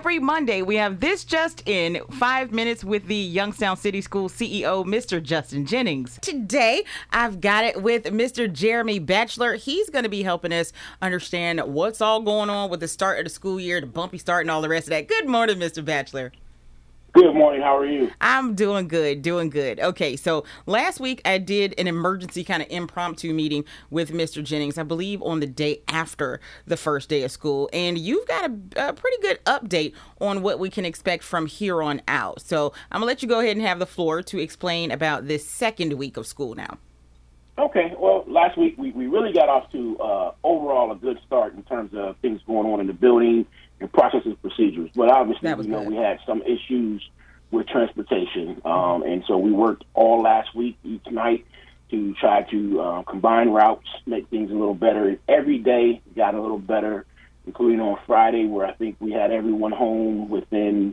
every Monday, we have This Just In, 5 minutes with the Youngstown City School CEO, Mr. Justin Jennings. Today, I've got it with Mr. Jeremy Batchelor. He's going to be helping us understand what's all going on with the start of the school year, the bumpy start and all the rest of that. Good morning, Mr. Batchelor. Good morning. How are you? I'm doing good. Okay, so last week I did an emergency kind of impromptu meeting with Mr. Jennings, I believe on the day after the first day of school. And you've got a pretty good update on what we can expect from here on out. So I'm going to let you go ahead and have the floor to explain about this second week of school now. Okay. Well, last week we really got off to overall a good start in terms of things going on in the building and processes, procedures. But obviously, we had some issues with transportation. And so we worked all last week, each night, to try to combine routes, make things a little better. And every day got a little better, including on Friday, where I think we had everyone home within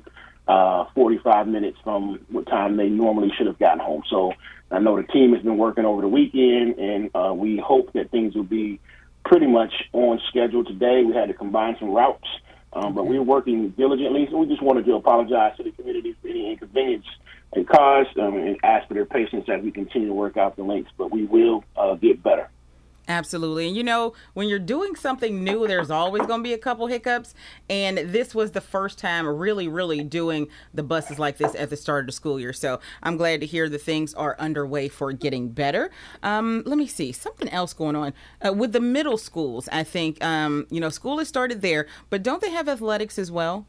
45 minutes from what time they normally should have gotten home. So I know the team has been working over the weekend, and we hope that things will be pretty much on schedule today. We had to combine some routes. But we're working diligently, so we just wanted to apologize to the community for any inconvenience it caused and ask for their patience as we continue to work out the links. But we will get better. Absolutely. And, when you're doing something new, there's always going to be a couple hiccups. And this was the first time really doing the buses like this at the start of the school year. So I'm glad to hear that things are underway for getting better. Let me see. Something else going on with the middle schools. I think, school has started there, but don't they have athletics as well?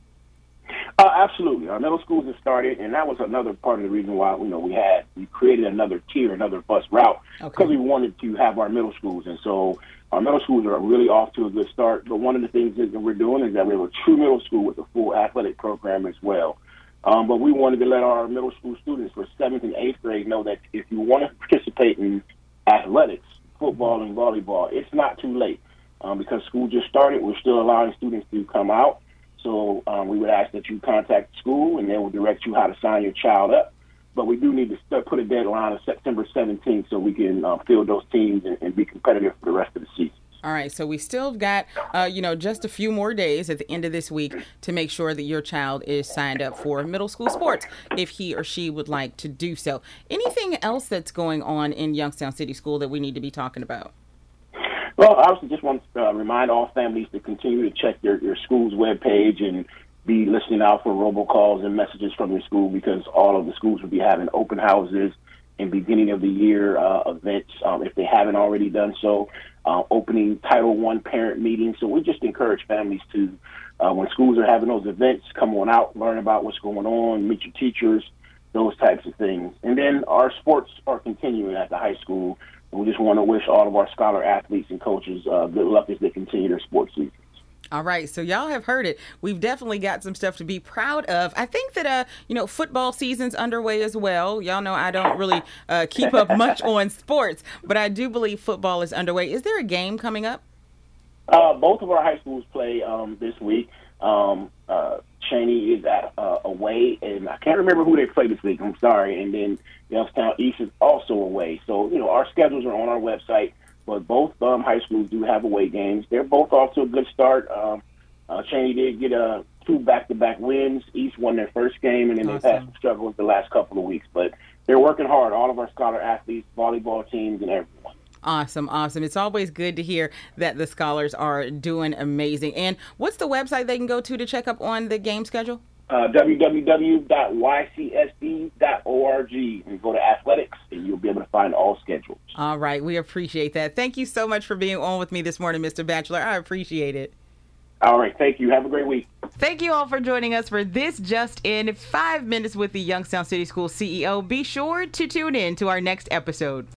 Absolutely. Our middle schools have started, and that was another part of the reason why, we created another tier, another bus route, because we wanted to have our middle schools. And so our middle schools are really off to a good start. But one of the things that we're doing is that we have a true middle school with a full athletic program as well. But we wanted to let our middle school students for 7th and 8th grade know that if you want to participate in athletics, football and volleyball, it's not too late. Because school just started, we're still allowing students to come out. So we would ask that you contact the school, and they will direct you how to sign your child up. But we do need to put a deadline of September 17th so we can field those teams and be competitive for the rest of the season. All right. So we still got, just a few more days at the end of this week to make sure that your child is signed up for middle school sports if he or she would like to do so. Anything else that's going on in Youngstown City School that we need to be talking about? Well, I also just want to remind all families to continue to check your school's webpage and be listening out for robocalls and messages from your school, because all of the schools will be having open houses and beginning of the year events, if they haven't already done so, opening Title I parent meetings. So we just encourage families to, when schools are having those events, come on out, learn about what's going on, meet your teachers, those types of things. And then our sports are continuing at the high school. We just want to wish all of our scholar athletes and coaches good luck as they continue their sports seasons. All right. So y'all have heard it. We've definitely got some stuff to be proud of. I think that, football season's underway as well. Y'all know I don't really keep up much on sports, but I do believe football is underway. Is there a game coming up? Both of our high schools play this week. Cheney is away, and I can't remember who they play this week. I'm sorry. And then Youngstown East is also away. So, our schedules are on our website, but both high schools do have away games. They're both off to a good start. Cheney did get 2 back-to-back wins. East won their first game, and then they've had some struggles the last couple of weeks. But they're working hard, all of our scholar athletes, volleyball teams, and everyone. Awesome. It's always good to hear that the scholars are doing amazing. And what's the website they can go to check up on the game schedule? www.ycsd.org, and go to athletics, and you'll be able to find all schedules. All right. We appreciate that. Thank you so much for being on with me this morning, Mr. Batchelor. I appreciate it. All right. Thank you. Have a great week. Thank you all for joining us for This Just In, 5 minutes with the Youngstown City School CEO. Be sure to tune in to our next episode.